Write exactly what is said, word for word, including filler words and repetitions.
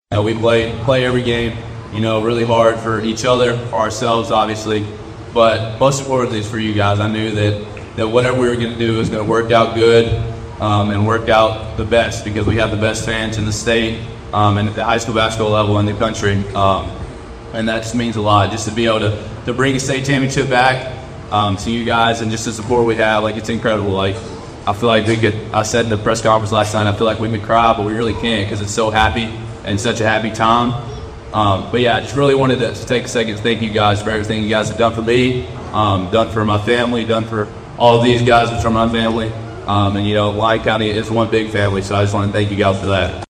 know, we play play every game, you know, really hard for each other, for ourselves, obviously, but most importantly is for you guys. I knew that that whatever we were going to do was going to work out good um, and work out the best because we have the best fans in the state um, and at the high school basketball level in the country, um, and that just means a lot. Just to be able to to bring a state championship back um, to you guys and just the support we have, like it's incredible. Like I feel like we could. I said in the press conference last night, I feel like we could cry, but we really can't because it's so happy. And such a happy time. Um, but yeah, I just really wanted to take a second to thank you guys for everything you guys have done for me, um, done for my family, done for all of these guys which are my family. Um, and you know, Lyon County is one big family, so I just want to thank you guys for that.